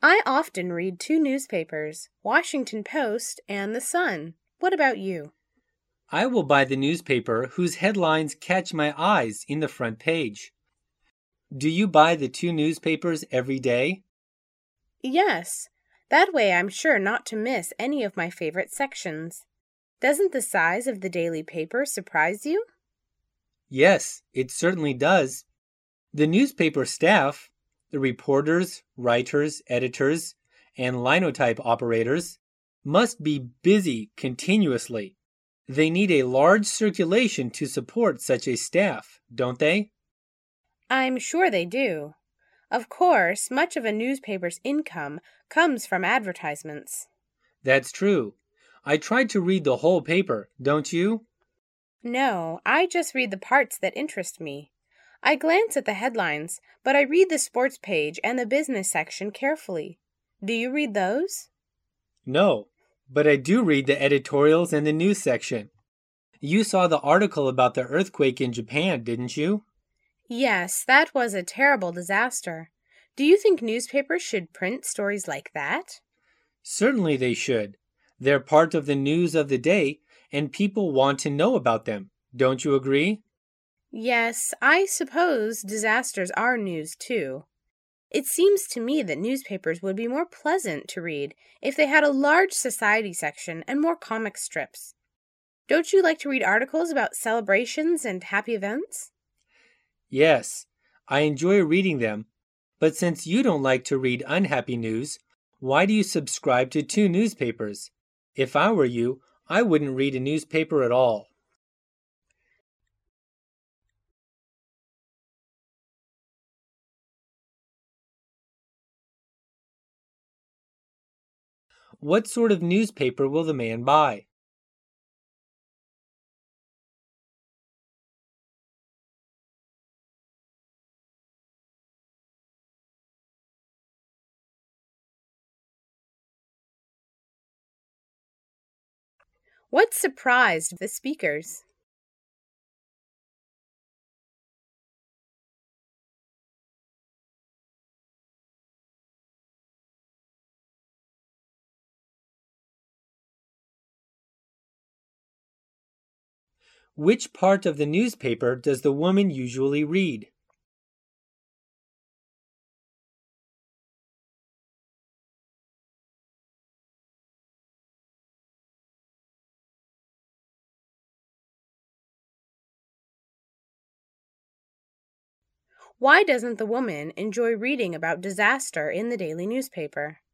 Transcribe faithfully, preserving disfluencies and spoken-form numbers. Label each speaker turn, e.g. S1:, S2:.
S1: I often read two newspapers, Washington Post and The Sun. What about you?
S2: I will buy the newspaper whose headlines catch my eyes in the front page. Do you buy the two newspapers every day?
S1: Yes, that way I'm sure not to miss any of my favorite sections. Doesn't the size of the daily paper surprise you?
S2: Yes, it certainly does. The newspaper staff, the reporters, writers, editors, and linotype operators, must be busy continuously. They need a large circulation to support such a staff, don't they?
S1: I'm sure they do. Of course, much of a newspaper's income comes from advertisements.
S2: That's true. I try to read the whole paper, don't you?
S1: No, I just read the parts that interest me. I glance at the headlines, but I read the sports page and the business section carefully. Do you read those?
S2: No, but I do read the editorials and the news section. You saw the article about the earthquake in Japan, didn't you?
S1: Yes, that was a terrible disaster. Do you think newspapers should print stories like that?
S2: Certainly they should. They're part of the news of the day, and people want to know about them. Don't you agree?
S1: Yes, I suppose disasters are news too. It seems to me that newspapers would be more pleasant to read if they had a large society section and more comic strips. Don't you like to read articles about celebrations and happy events?
S2: Yes, I enjoy reading them. But since you don't like to read unhappy news, why do you subscribe to two newspapers? If I were you, I wouldn't read a newspaper at all. What sort of newspaper will the man buy?
S1: What surprised the speakers?
S2: Which part of the newspaper does the woman usually read?
S1: Why doesn't the woman enjoy reading about disaster in the daily newspaper?